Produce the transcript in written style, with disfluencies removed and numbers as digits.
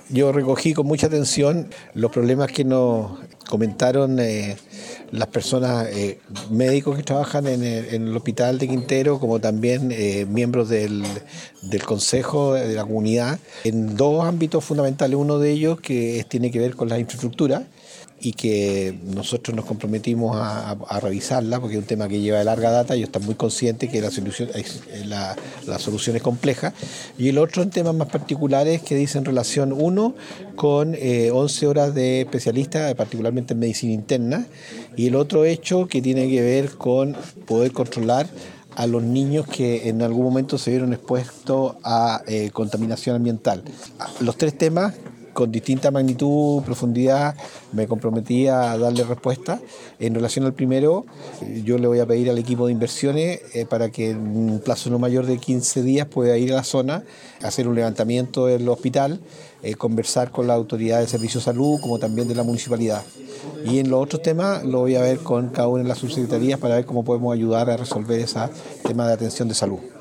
Yo recogí con mucha atención los problemas que nos comentaron las personas, médicos que trabajan en el hospital de Quintero, como también miembros del consejo de la comunidad, en dos ámbitos fundamentales. Uno de ellos tiene que ver con la infraestructura y que nosotros nos comprometimos a revisarla porque es un tema que lleva de larga data. Ellos están muy conscientes que la solución es compleja. Y el otro en temas más particulares que dicen relación, uno, con 11 horas de especialistas, particularmente en medicina interna, y el otro hecho que tiene que ver con poder controlar a los niños que en algún momento se vieron expuestos a contaminación ambiental. Los tres temas, con distinta magnitud, profundidad, me comprometí a darle respuesta. En relación al primero, yo le voy a pedir al equipo de inversiones para que en un plazo no mayor de 15 días pueda ir a la zona, hacer un levantamiento del hospital, conversar con la autoridad de servicio de salud, como también de la municipalidad. Y en los otros temas lo voy a ver con cada una de las subsecretarías para ver cómo podemos ayudar a resolver ese tema de atención de salud.